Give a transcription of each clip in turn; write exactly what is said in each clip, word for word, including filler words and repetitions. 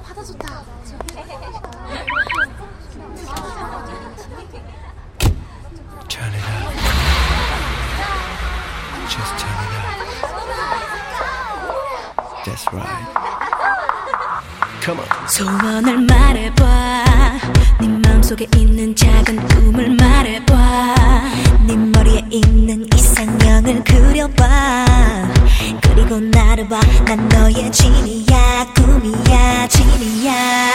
바다 좋다. Turn it up. Just turn it up. That's right. Come on. 소원을 말해봐. 네 마음속에 있는 작은 꿈을 말해봐. 네 머리에 있는 이상형을 그려봐. 그리고 나를 봐. 난 너의 진이야. 꿈이야. 진이야.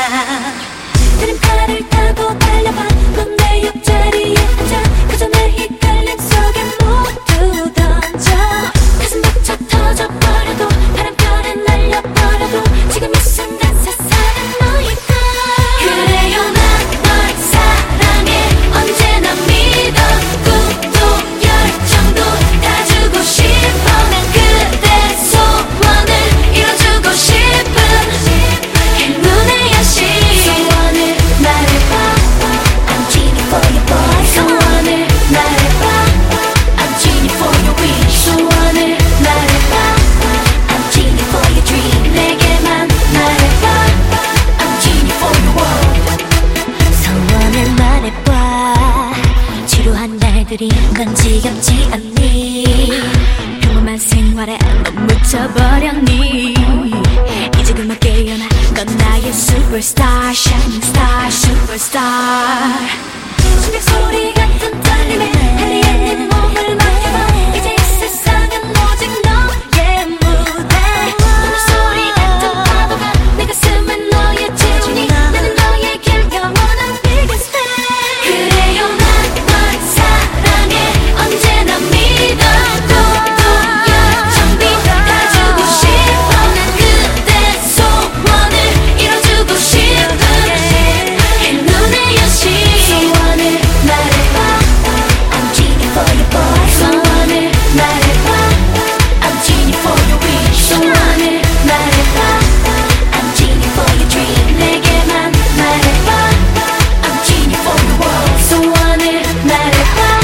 다림판을 타고 달려봐. 넌 내 옆자리에 앉아. 그저 내 헷갈림 속에 모두 던져. 가슴 벅차 터져버려도 바람결에 날려버려도 지금 이 순간 세상은 너의 것. 그래요 난 널 사랑해. 언제나 믿어. 꿈도 열정도 다 주고 싶어. 난 그대 소원을 이뤄주고 싶은 행운의 여신. 소원을 말해봐. I'm genie for your boy. 소원을 말해봐. I'm genie for your wish. 소원을 말해봐. I'm genie for your dream. 내게만 말해봐. I'm genie for your world. 소원을 말해봐. 지루한 날들이 난 지겹지 않니? 평범한 생활에 넌 묻혀버렸니? 이제 그만 깨어나. 넌 나의 superstar, shining star, superstar. 심장 소리 같은 떨림에 할리에 네 몸을 맡겨봐. 이제 이 세상은 오직 너의 무대. 오늘 소리 같은 파도가 내 가슴에 너의 재준이. 나는 너에게 영원한 biggest fan. 그래요 난 널 사랑해. 언제나 믿어. 꿈도 열정도 다 주고 싶어. 난 그대 소원을 이뤄주고 싶은 행운의 여신. 소원을 말해봐. I'm genie for your boy. 소원을 말해봐. I'm genie for your wish. 소원을 말해봐. I'm genie for your dream. 내게만 말해봐. I'm genie for your world. 소원을 말해봐.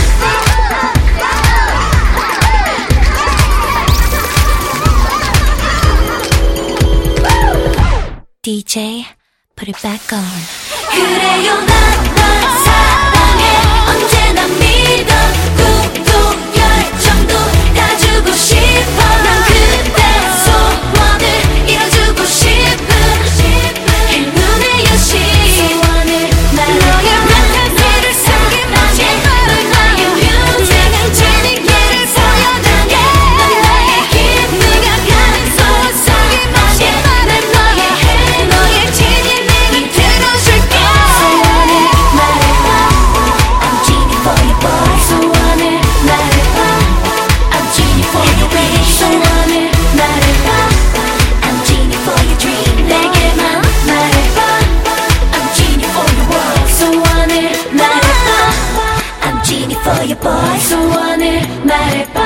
디제이 put it back on. 그래요 난 널 사랑해. 언제나 믿어. 꿈도 열정도 다 주고 싶어. 난 그대 소원을 이뤄주고 싶은 행운의 여신. 소원을 말해봐. 너의 멘탈을 숨기만해. 널 나의 뮤직은 진리를 보여줄게. 넌 나의 기분가 가는 소원 속에만해. 난 너의 해 너의 진리 내게 들어줄게. 소원을 말해봐. I'm genie for your boy. 소원을 말해봐. I'm genie for your wish. 소원을 말해봐. I'm genie for your dream. 내게만 말해봐. I'm genie for your world. 소원을 말해봐. I'm genie for your boy. 소원을 말해봐.